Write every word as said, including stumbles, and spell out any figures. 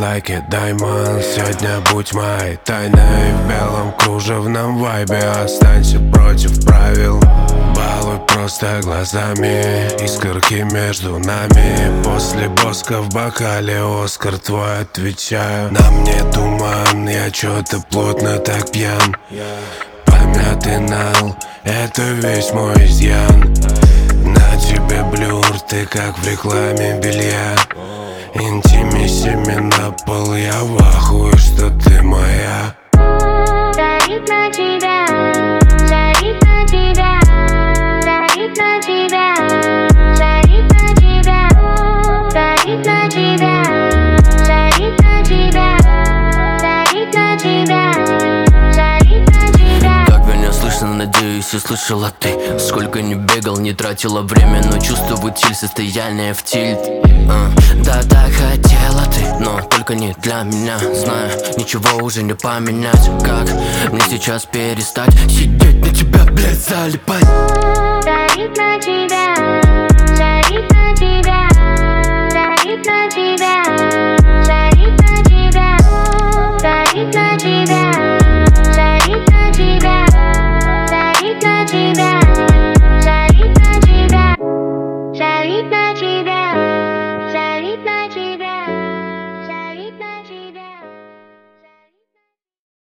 like a diamond. Сегодня будь моей тайной в белом кружевном вайбе. Останься против правил, балуй просто глазами. Искорки между нами, после боска в бокале Оскар твой, отвечаю. На мне туман, я чё-то плотно так пьян. Помятый нал, это весь мой изъян. На тебе блюр, ты как в рекламе белья. Интимиссими на пол, я в ахуе, что ты моя. Стоит на тебя, стоит на тебя, стоит на тебя, стоит на тебя, стоит на тебя, стоит на тебя, стоит на тебя, стоит на тебя. Как меня слышно, надеюсь, и слышала ты. Сколько не бегал, не тратила время, но чувствую тиль, состояние в тильт. uh, Да, так хотела ты, но только не для меня. Знаю, ничего уже не поменять. Как мне сейчас перестать сидеть на тебя, блядь, залипать? Стоит на тебя.